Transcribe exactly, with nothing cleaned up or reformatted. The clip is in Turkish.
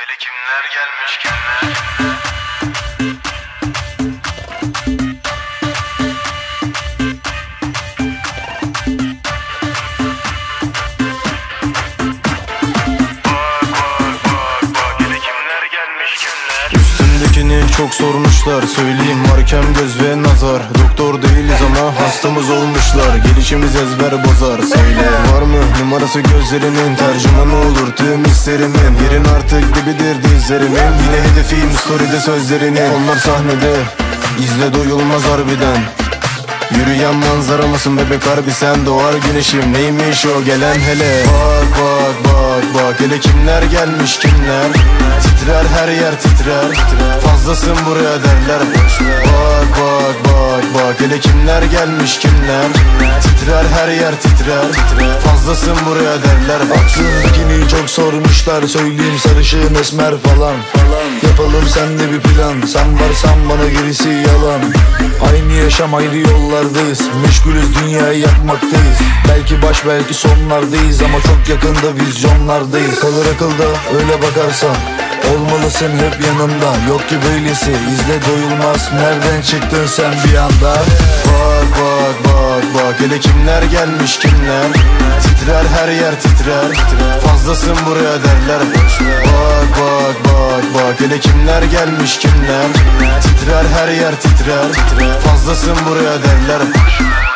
Hele kimler gelmiş kimler. Üstündekini çok sormuşlar, söyleyeyim markem göz ve nazar. Doktor değiliz ama hastamız olmuşlar, gelişimiz ezber bozar. Söyle var mı numarası gözlerinin, tercümanı olur tüm hislerimin. Yerin artık dibidir dizlerimin, yine hedefim story'de sözlerinin. Onlar sahnede izle doyulmaz harbiden. Yürüyen manzara mısın bebek harbi sen, doğar güneşim neymiş o gelen hele. Bak bak bak bak hele kimler gelmiş kimler. Titrer her yer titrer, fazlasın buraya derler. Bak bak bak bak hele kimler gelmiş kimler. Titrer her yer titrer, fazlasın buraya derler. Aklındakini çok sormuşlar, söyleyeyim sarışın esmer falan. Yapalım sende bir plan, sen varsan bana gerisi yalan. Aynı yaşam ayrı yollardayız, meşgulüz dünyayı yakmaktayız. Belki baş belki sonlardayız ama çok yakında vizyonlardayız. Kalır akılda öyle bakarsan, olmalısın hep yanımda. Yok ki böylesi izle doyulmaz, nereden çıktın sen bir anda. Bak bak bak bak hele kimler gelmiş kimler. Titrer her yer titrer, fazlasın buraya derler. Bak bak bak bak hele kimler gelmiş kimler. Titrer her yer titrer, fazlasın buraya derler.